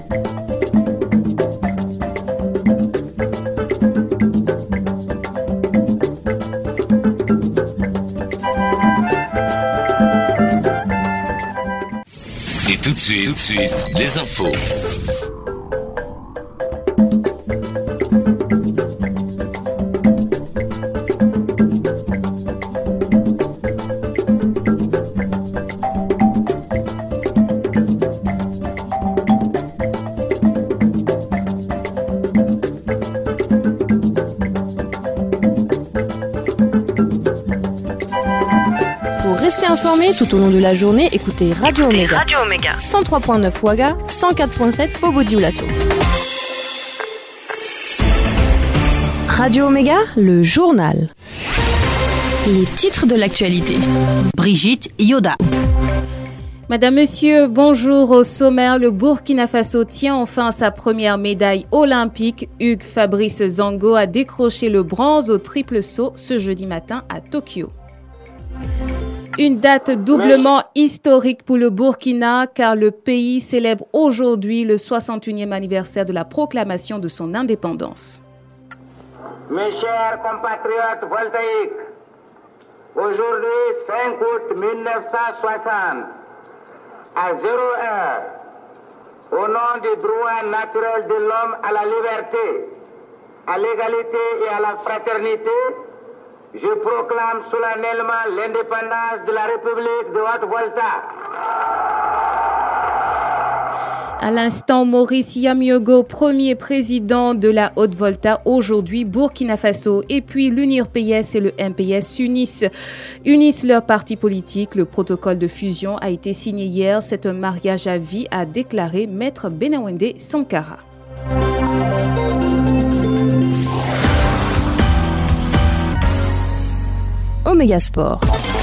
Et tout de suite, les infos. Restez informés tout au long de la journée, écoutez Radio Omega. 103.9 Ouaga, 104.7 Bobo-Dioulasso. Radio Omega, le journal. Les titres de l'actualité. Brigitte Yoda. Madame, Monsieur, bonjour. Au sommaire, le Burkina Faso tient enfin sa première médaille olympique. Hugues Fabrice Zango a décroché le bronze au triple saut ce jeudi matin à Tokyo. Une date doublement historique pour le Burkina car le pays célèbre aujourd'hui le 61e anniversaire de la proclamation de son indépendance. Mes chers compatriotes voltaïques, aujourd'hui 5 août 1960, à 0 heure, au nom des droits naturels de l'homme à la liberté, à l'égalité et à la fraternité, je proclame solennellement l'indépendance de la République de Haute-Volta. À l'instant, Maurice Yamiogo, premier président de la Haute-Volta, aujourd'hui Burkina Faso, et puis l'UNIR PS et le MPS unissent leurs partis politiques. Le protocole de fusion a été signé hier. C'est un mariage à vie, a déclaré Maître Benawende Sankara. Omega Sport.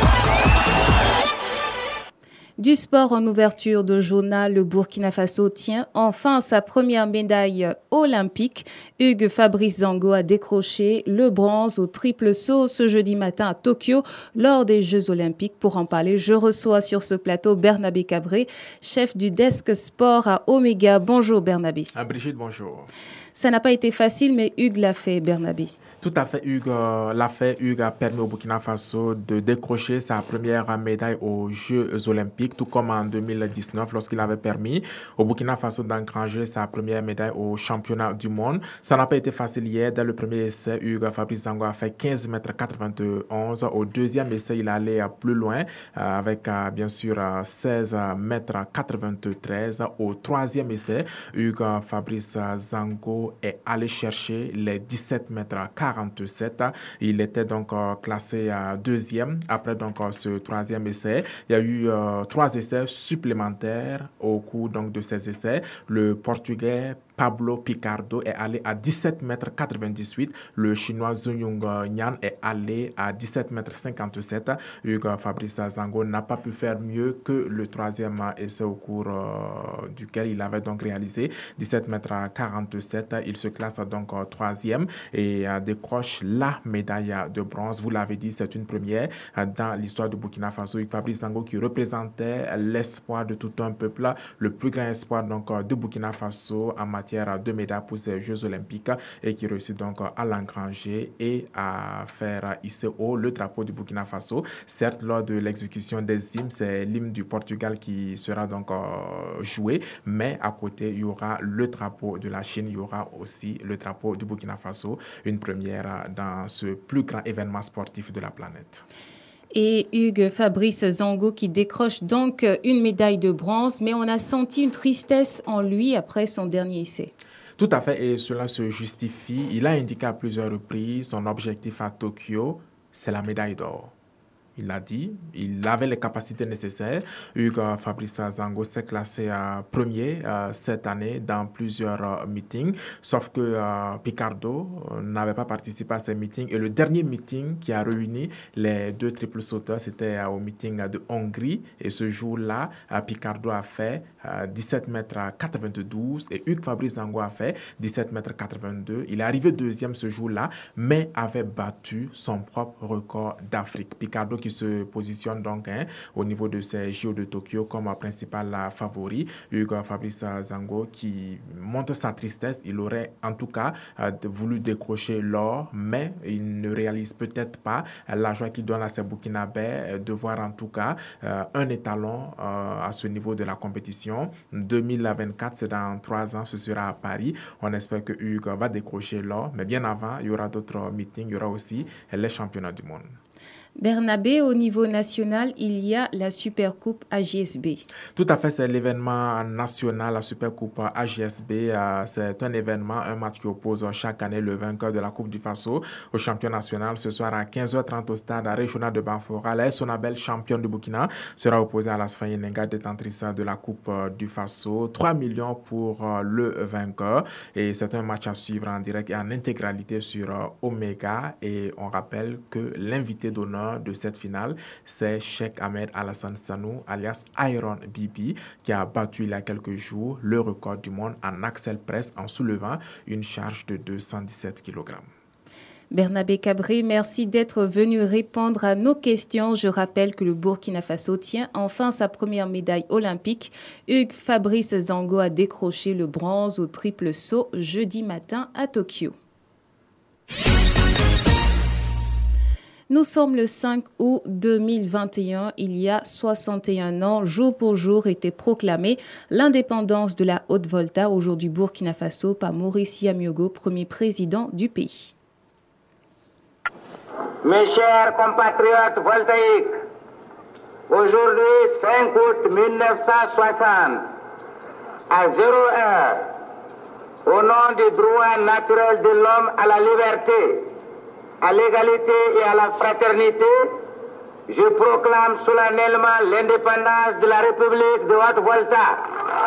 Du sport en ouverture de journal, le Burkina Faso tient enfin sa première médaille olympique. Hugues Fabrice Zango a décroché le bronze au triple saut ce jeudi matin à Tokyo lors des Jeux olympiques. Pour en parler, je reçois sur ce plateau Bernabé Cabré, chef du desk sport à Omega. Bonjour Bernabé. Brigitte, bonjour. Ça n'a pas été facile, mais Hugues l'a fait, Bernabé. Tout à fait, Hugues l'a fait. Hugues a permis au Burkina Faso de décrocher sa première médaille aux Jeux olympiques, tout comme en 2019, lorsqu'il avait permis au Burkina Faso d'engranger sa première médaille au championnat du monde. Ça n'a pas été facile hier. Dès le premier essai, Hugues Fabrice Zango a fait 15,91 m. Au deuxième essai, il allait plus loin avec bien sûr 16,93 m. Au troisième essai, Hugues Fabrice Zango est allé chercher les 17,47 m. Il était donc classé deuxième. Après donc ce troisième essai, il y a eu 3 essais supplémentaires au cours donc de ces essais. Le Portugais Pablo Picardo est allé à 17,98 m. Le Chinois Zhonyung Nian est allé à 17,57 m. Hugues Fabrice Zango n'a pas pu faire mieux que le troisième essai au cours duquel il avait donc réalisé 17,47 m. Il se classe donc troisième et décroche la médaille de bronze. Vous l'avez dit, c'est une première dans l'histoire du Burkina Faso. Hugues Fabrice Zango qui représentait l'espoir de tout un peuple, le plus grand espoir donc de Burkina Faso en matière de médailles pour ces Jeux olympiques et qui réussit donc à l'engranger et à faire hisser haut le drapeau du Burkina Faso. Certes, lors de l'exécution des hymnes, c'est l'hymne du Portugal qui sera donc joué, mais à côté, il y aura le drapeau de la Chine, il y aura aussi le drapeau du Burkina Faso, une première dans ce plus grand événement sportif de la planète. Et Hugues Fabrice Zango qui décroche donc une médaille de bronze, mais on a senti une tristesse en lui après son dernier essai. Tout à fait, et cela se justifie. Il a indiqué à plusieurs reprises son objectif à Tokyo, c'est la médaille d'or. Il l'a dit, il avait les capacités nécessaires. Hugues Fabrice Zango s'est classé premier cette année dans plusieurs meetings, sauf que Picardo n'avait pas participé à ces meetings. Et le dernier meeting qui a réuni les deux triple sauteurs, c'était au meeting de Hongrie. Et ce jour-là, Picardo a fait 17,92 m et Hugues Fabrice Zango a fait 17,82 m. Il est arrivé deuxième ce jour-là, mais avait battu son propre record d'Afrique. Picardo qui se positionne donc au niveau de ces JO de Tokyo comme principal favori. Hugues Fabrice Zango qui montre sa tristesse. Il aurait en tout cas voulu décrocher l'or, mais il ne réalise peut-être pas la joie qu'il donne à ses Burkinabés de voir en tout cas un étalon à ce niveau de la compétition. 2024, c'est dans 3 ans, ce sera à Paris. On espère que Hugues va décrocher l'or, mais bien avant, il y aura d'autres meetings, il y aura aussi les championnats du monde. Bernabé, au niveau national, il y a la Supercoupe AGSB. Tout à fait, c'est l'événement national, la Supercoupe AGSB. C'est un événement, un match qui oppose chaque année le vainqueur de la Coupe du Faso au champion national. Ce soir à 15h30 au stade régional de Banfora, la Sonabel, championne du Burkina, sera opposée à la Sfayenenga, détentrice de la Coupe du Faso. 3 millions pour le vainqueur. Et c'est un match à suivre en direct et en intégralité sur Omega. Et on rappelle que l'invité d'honneur de cette finale, c'est Cheikh Ahmed Alassane Sanou, alias Iron Bibi, qui a battu il y a quelques jours le record du monde en Axel Press en soulevant une charge de 217 kg. Bernabé Cabré, merci d'être venu répondre à nos questions. Je rappelle que le Burkina Faso tient enfin sa première médaille olympique. Hugues Fabrice Zango a décroché le bronze au triple saut jeudi matin à Tokyo. Nous sommes le 5 août 2021. Il y a 61 ans, jour pour jour, était proclamée l'indépendance de la Haute-Volta, aujourd'hui Burkina Faso, par Maurice Yamiogo, premier président du pays. Mes chers compatriotes voltaïques, aujourd'hui 5 août 1960, à 0 heure, au nom du droit naturel de l'homme à la liberté, à l'égalité et à la fraternité, je proclame solennellement l'indépendance de la République de Haute-Volta.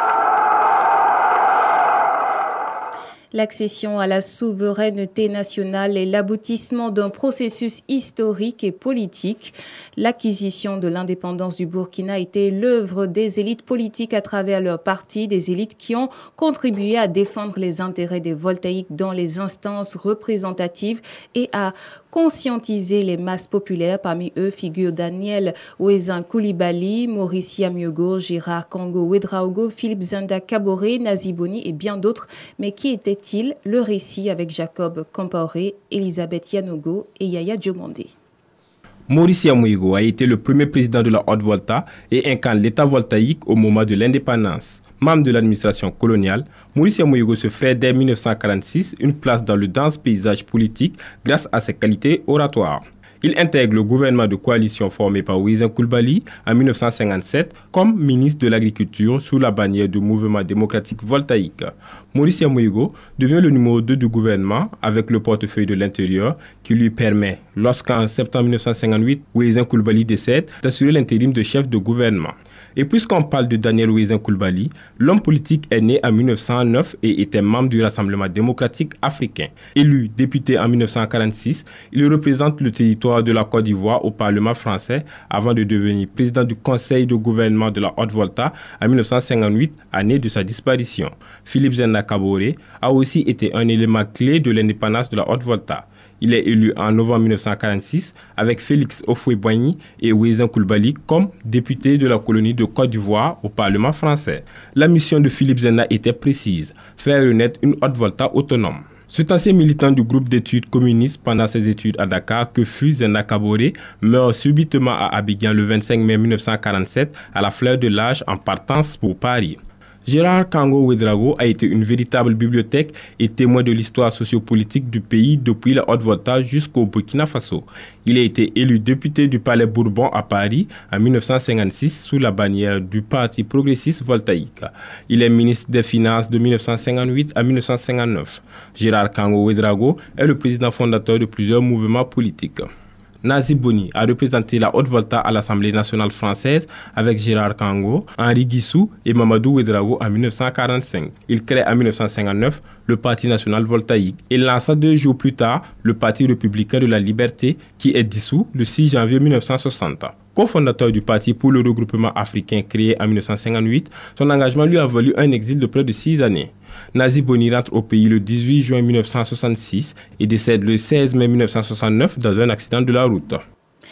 L'accession à la souveraineté nationale est l'aboutissement d'un processus historique et politique. L'acquisition de l'indépendance du Burkina était l'œuvre des élites politiques à travers leurs partis, des élites qui ont contribué à défendre les intérêts des Voltaïques dans les instances représentatives et à conscientiser les masses populaires. Parmi eux figurent Daniel Ouezin Koulibaly, Maurice Yamiogo, Gérard Kango Ouedraogo, Philippe Zenda Kaboré, Nazi Boni et bien d'autres. Mais qui était-il? Le récit avec Jacob Compaoré, Elisabeth Yanogo et Yaya Diomandé. Maurice Yamouigo a été le premier président de la Haute-Volta et incarne l'État voltaïque au moment de l'indépendance. Membre de l'administration coloniale, Maurice Yamouigo se fait dès 1946 une place dans le dense paysage politique grâce à ses qualités oratoires. Il intègre le gouvernement de coalition formé par Ouezin Koulibaly en 1957 comme ministre de l'Agriculture sous la bannière du Mouvement démocratique voltaïque. Maurice Yamouigo devient le numéro 2 du gouvernement avec le portefeuille de l'Intérieur qui lui permet, lorsqu'en septembre 1958, Ouezin Koulibaly décède, d'assurer l'intérim de chef de gouvernement. Et puisqu'on parle de Daniel Ouezin Koulibaly, l'homme politique est né en 1909 et était membre du Rassemblement démocratique africain. Élu député en 1946, il représente le territoire de la Côte d'Ivoire au Parlement français avant de devenir président du Conseil de gouvernement de la Haute-Volta en 1958, année de sa disparition. Philippe Zenda Kaboré a aussi été un élément clé de l'indépendance de la Haute-Volta. Il est élu en novembre 1946 avec Félix Houphouët-Boigny et Ouezin Koulibaly comme député de la colonie de Côte d'Ivoire au Parlement français. La mission de Philippe Zenda était précise, faire renaître une Haute-Volta autonome. Cet ancien militant du groupe d'études communistes pendant ses études à Dakar, que fut Zenda Kaboré, meurt subitement à Abidjan le 25 mai 1947 à la fleur de l'âge en partance pour Paris. Gérard Kango Ouedraogo a été une véritable bibliothèque et témoin de l'histoire sociopolitique du pays depuis la Haute-Volta jusqu'au Burkina Faso. Il a été élu député du Palais Bourbon à Paris en 1956 sous la bannière du Parti progressiste voltaïque. Il est ministre des Finances de 1958 à 1959. Gérard Kango Ouedraogo est le président fondateur de plusieurs mouvements politiques. Nazi Boni a représenté la Haute-Volta à l'Assemblée nationale française avec Gérard Kango, Henri Guissou et Mamadou Ouedraogo en 1945. Il crée en 1959 le Parti national voltaïque et lança 2 jours plus tard le Parti républicain de la liberté qui est dissous le 6 janvier 1960. Co-fondateur du Parti pour le regroupement africain créé en 1958, son engagement lui a valu un exil de près de 6 années. Nazi Boni rentre au pays le 18 juin 1966 et décède le 16 mai 1969 dans un accident de la route.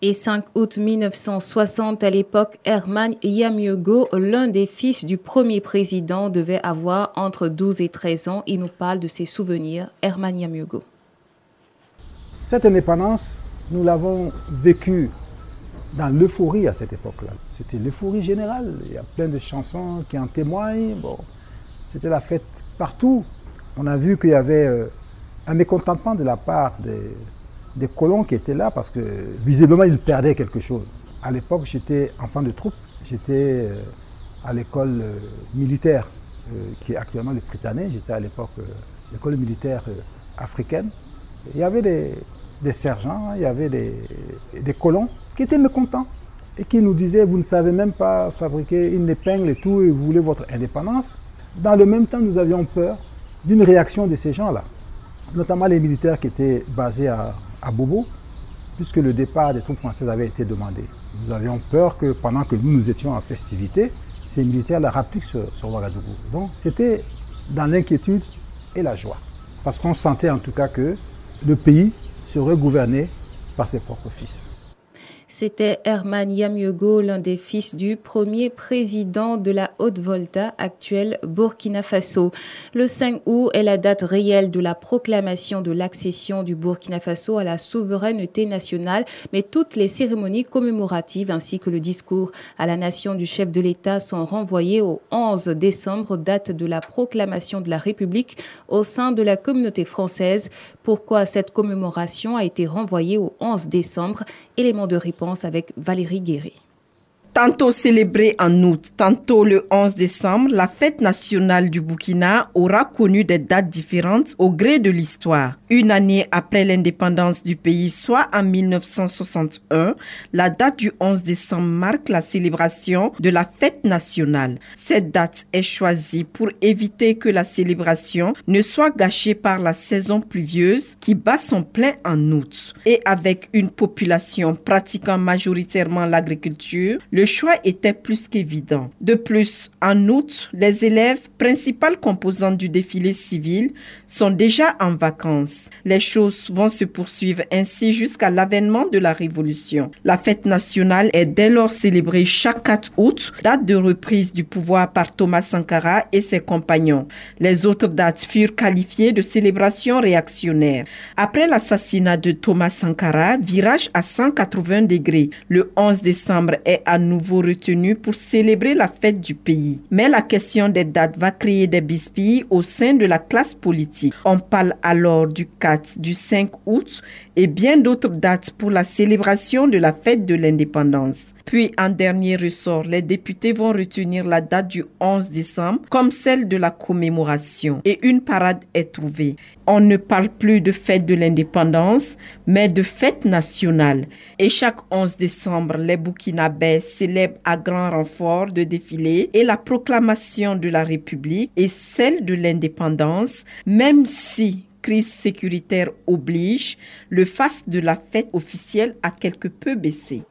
Et 5 août 1960, à l'époque, Herman Yamyego, l'un des fils du premier président, devait avoir entre 12 et 13 ans. Il nous parle de ses souvenirs. Herman Yamyego. Cette indépendance, nous l'avons vécue dans l'euphorie à cette époque-là. C'était l'euphorie générale. Il y a plein de chansons qui en témoignent. Bon, c'était la fête partout. On a vu qu'il y avait un mécontentement de la part des colons qui étaient là parce que visiblement ils perdaient quelque chose. À l'époque, j'étais enfant de troupe. J'étais à l'école militaire qui est actuellement le Prytanée. J'étais à l'époque l'école militaire africaine. Il y avait des sergents, il y avait des colons qui étaient mécontents et qui nous disaient « vous ne savez même pas fabriquer une épingle et tout et vous voulez votre indépendance ». Dans le même temps, nous avions peur d'une réaction de ces gens-là, notamment les militaires qui étaient basés à Bobo, puisque le départ des troupes françaises avait été demandé. Nous avions peur que pendant que nous étions en festivité, ces militaires la rappliquent sur Ouagadougou. Donc c'était dans l'inquiétude et la joie, parce qu'on sentait en tout cas que le pays serait gouverné par ses propres fils. C'était Herman Yamyego, l'un des fils du premier président de la Haute-Volta, actuelle Burkina Faso. Le 5 août est la date réelle de la proclamation de l'accession du Burkina Faso à la souveraineté nationale, mais toutes les cérémonies commémoratives ainsi que le discours à la nation du chef de l'État sont renvoyés au 11 décembre, date de la proclamation de la République au sein de la communauté française. Pourquoi cette commémoration a été renvoyée au 11 décembre? Élément de réponse avec Valérie Guéret. Tantôt célébrée en août, tantôt le 11 décembre, la fête nationale du Burkina aura connu des dates différentes au gré de l'histoire. Une année après l'indépendance du pays, soit en 1961, la date du 11 décembre marque la célébration de la fête nationale. Cette date est choisie pour éviter que la célébration ne soit gâchée par la saison pluvieuse qui bat son plein en août. Et avec une population pratiquant majoritairement l'agriculture, le choix était plus qu'évident. De plus, en août, les élèves, principales composantes du défilé civil, sont déjà en vacances. Les choses vont se poursuivre ainsi jusqu'à l'avènement de la Révolution. La fête nationale est dès lors célébrée chaque 4 août, date de reprise du pouvoir par Thomas Sankara et ses compagnons. Les autres dates furent qualifiées de célébrations réactionnaires. Après l'assassinat de Thomas Sankara, virage à 180 degrés. Le 11 décembre est à nouveau retenu pour célébrer la fête du pays. Mais la question des dates va créer des bisbilles au sein de la classe politique. On parle alors du 4, du 5 août et bien d'autres dates pour la célébration de la fête de l'indépendance. Puis, en dernier ressort, les députés vont retenir la date du 11 décembre comme celle de la commémoration et une parade est trouvée. On ne parle plus de fête de l'indépendance, mais de fête nationale. Et chaque 11 décembre, les Burkinabés célèbrent à grand renfort de défilés et la proclamation de la République et celle de l'indépendance, même si crise sécuritaire oblige, le faste de la fête officielle a quelque peu baissé.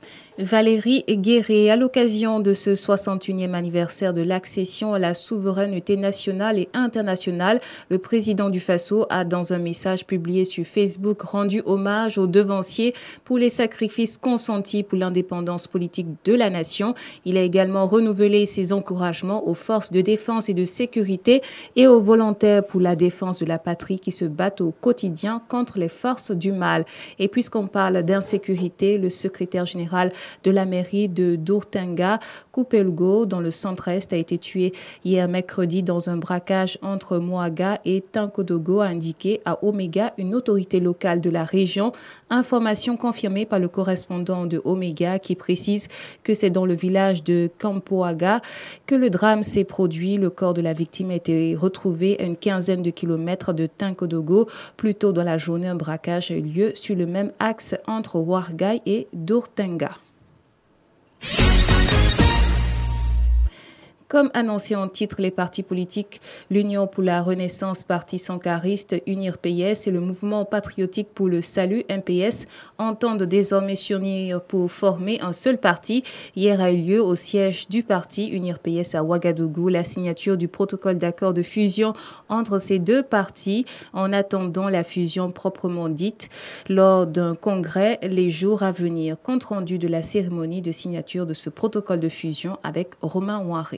Valérie Guéret, à l'occasion de ce 61e anniversaire de l'accession à la souveraineté nationale et internationale, le président du Faso a, dans un message publié sur Facebook, rendu hommage aux devanciers pour les sacrifices consentis pour l'indépendance politique de la nation. Il a également renouvelé ses encouragements aux forces de défense et de sécurité et aux volontaires pour la défense de la patrie qui se battent au quotidien contre les forces du mal. Et puisqu'on parle d'insécurité, le secrétaire général de la mairie de Dourtenga, Koupelgo, dans le centre-est, a été tué hier mercredi dans un braquage entre Moaga et Tinkodogo, a indiqué à Omega une autorité locale de la région. Information confirmée par le correspondant de Omega qui précise que c'est dans le village de Kampoaga que le drame s'est produit. Le corps de la victime a été retrouvé à une quinzaine de kilomètres de Tinkodogo. Plus tôt dans la journée, un braquage a eu lieu sur le même axe entre Ouarghaï et Dourtenga. Comme annoncé en titre, les partis politiques, l'Union pour la Renaissance Parti Sankariste, UNIR PS et le Mouvement Patriotique pour le Salut, MPS, entendent désormais s'unir pour former un seul parti. Hier a eu lieu au siège du parti UNIR PS à Ouagadougou la signature du protocole d'accord de fusion entre ces deux partis en attendant la fusion proprement dite lors d'un congrès les jours à venir. Compte rendu de la cérémonie de signature de ce protocole de fusion avec Romain Ouaré.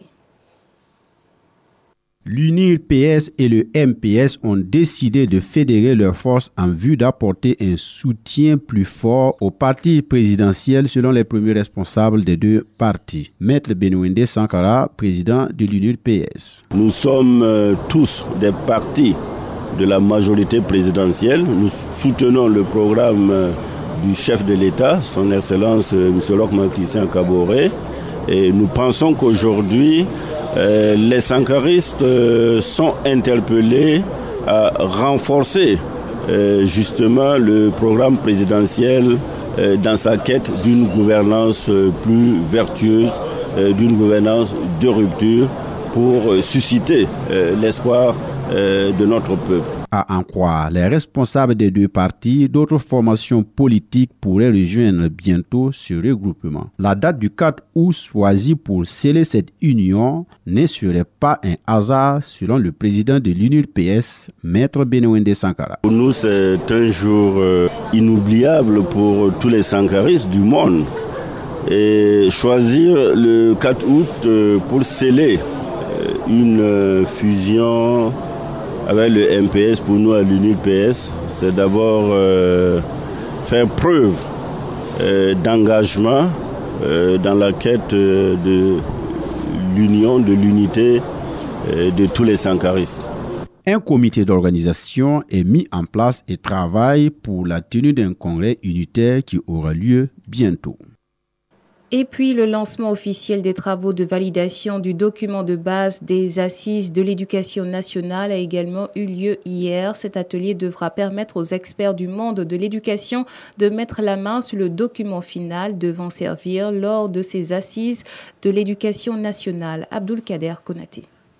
L'UNIR PS et le MPS ont décidé de fédérer leurs forces en vue d'apporter un soutien plus fort au parti présidentiel selon les premiers responsables des deux partis. Maître Benouende Sankara, président de l'UNIR PS. Nous sommes tous des partis de la majorité présidentielle. Nous soutenons le programme du chef de l'État, son Excellence M. Rochman Christian Kaboré. Et nous pensons qu'aujourd'hui, les sankaristes sont interpellés à renforcer justement le programme présidentiel dans sa quête d'une gouvernance plus vertueuse, d'une gouvernance de rupture pour susciter l'espoir de notre peuple. À en croire les responsables des deux partis, d'autres formations politiques pourraient rejoindre bientôt ce regroupement. La date du 4 août choisie pour sceller cette union ne serait pas un hasard selon le président de l'UNIR PS, Maître Benouende Sankara. Pour nous, c'est un jour inoubliable pour tous les sankaristes du monde. Et choisir le 4 août pour sceller une fusion avec le MPS, pour nous à l'UNIR PS, c'est d'abord faire preuve d'engagement dans la quête de l'union, de l'unité de tous les sankaristes. Un comité d'organisation est mis en place et travaille pour la tenue d'un congrès unitaire qui aura lieu bientôt. Et puis, le lancement officiel des travaux de validation du document de base des assises de l'éducation nationale a également eu lieu hier. Cet atelier devra permettre aux experts du monde de l'éducation de mettre la main sur le document final devant servir lors de ces assises de l'éducation nationale. Abdulkader Konaté.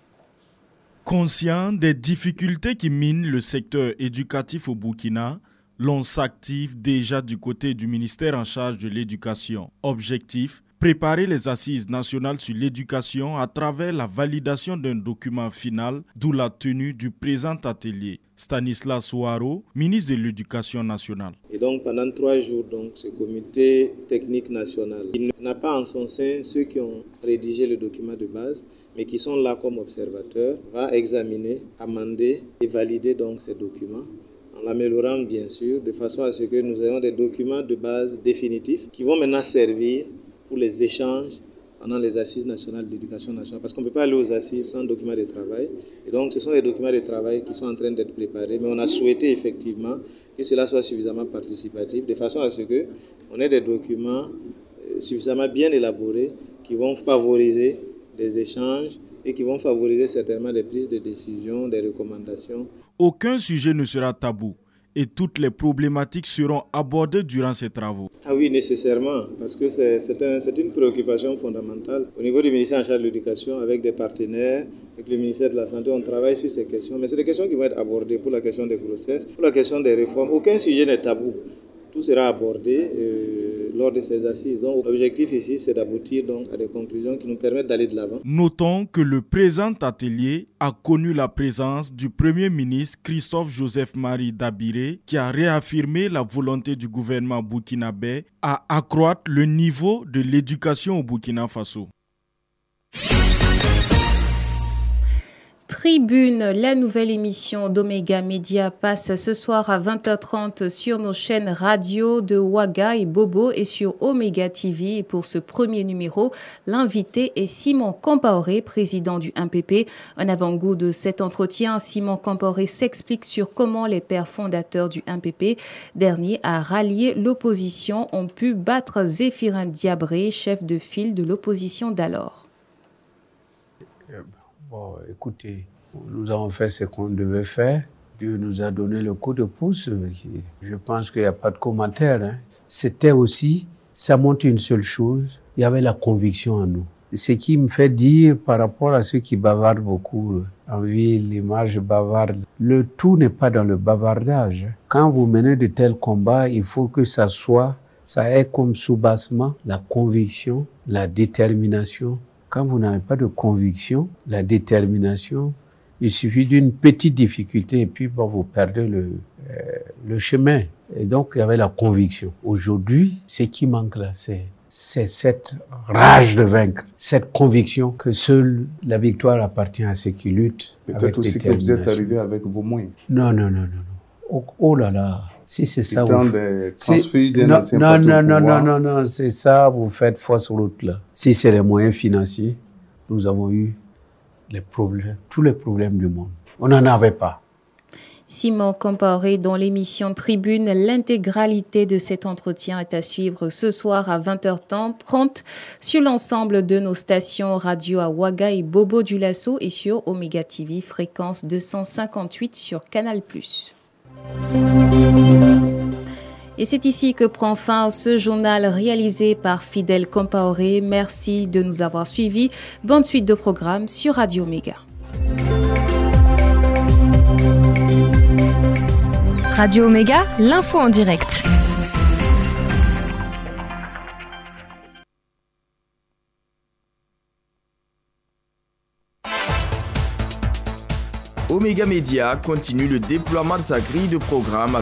Conscient des difficultés qui minent le secteur éducatif au Burkina, l'on s'active déjà du côté du ministère en charge de l'éducation. Objectif, préparer les assises nationales sur l'éducation à travers la validation d'un document final, d'où la tenue du présent atelier. Stanislas Ouaro, ministre de l'Éducation nationale. Et donc pendant 3 jours, ce comité technique national, il n'a pas en son sein ceux qui ont rédigé le document de base, mais qui sont là comme observateurs, va examiner, amender et valider donc ces documents, en l'améliorant bien sûr, de façon à ce que nous ayons des documents de base définitifs qui vont maintenant servir pour les échanges pendant les assises nationales de l'éducation nationale. Parce qu'on ne peut pas aller aux assises sans documents de travail. Et donc ce sont les documents de travail qui sont en train d'être préparés. Mais on a souhaité effectivement que cela soit suffisamment participatif, de façon à ce qu'on ait des documents suffisamment bien élaborés qui vont favoriser des échanges et qui vont favoriser certainement des prises de décision, des recommandations. Aucun sujet ne sera tabou et toutes les problématiques seront abordées durant ces travaux. Ah oui, nécessairement, parce que c'est une préoccupation fondamentale. Au niveau du ministère en charge de l'éducation, avec des partenaires, avec le ministère de la Santé, on travaille sur ces questions. Mais c'est des questions qui vont être abordées pour la question des grossesses, pour la question des réformes. Aucun sujet n'est tabou. Tout sera abordé lors de ces assises. Donc, l'objectif ici, c'est d'aboutir donc à des conclusions qui nous permettent d'aller de l'avant. Notons que le présent atelier a connu la présence du Premier ministre Christophe Joseph-Marie Dabiré, qui a réaffirmé la volonté du gouvernement burkinabé à accroître le niveau de l'éducation au Burkina Faso. Tribune, la nouvelle émission d'Omega Media passe ce soir à 20h30 sur nos chaînes radio de Ouaga et Bobo et sur Omega TV. Et pour ce premier numéro, l'invité est Simon Compaoré, président du MPP. Un avant-goût de cet entretien, Simon Compaoré s'explique sur comment les pères fondateurs du MPP, dernier à rallier l'opposition, ont pu battre Zéphirin Diabré, chef de file de l'opposition d'alors. Bon, écoutez, nous avons fait ce qu'on devait faire. Dieu nous a donné le coup de pouce. Je pense qu'il n'y a pas de commentaire. C'était aussi, ça montre une seule chose, il y avait la conviction en nous. ce qui me fait dire par rapport à ceux qui bavardent beaucoup en ville, l'image bavarde, le tout n'est pas dans le bavardage. Quand vous menez de tels combats, il faut que ça ait comme soubassement la conviction, la détermination. Quand vous n'avez pas de conviction, la détermination, il suffit d'une petite difficulté et puis vous perdez le chemin. Et donc, il y avait la conviction. Aujourd'hui, ce qui manque là, c'est cette rage de vaincre, cette conviction que seule la victoire appartient à ceux qui luttent. Peut-être aussi que vous êtes arrivé avec vos moyens. Non. Oh là là. Si c'est ça, non, c'est ça, vous faites fausse route là. Si c'est les moyens financiers, nous avons eu tous les problèmes du monde. On n'en avait pas. Simon Compaoré dans l'émission Tribune. L'intégralité de cet entretien est à suivre ce soir à 20h30 sur l'ensemble de nos stations radio à Ouaga et Bobo-Dioulasso et sur Omega TV, fréquence 258 sur Canal+. Et c'est ici que prend fin ce journal réalisé par Fidèle Compaoré. Merci de nous avoir suivis. Bonne suite de programmes sur Radio Omega. Radio Omega, l'info en direct. Omega Media continue le déploiement de sa grille de programmes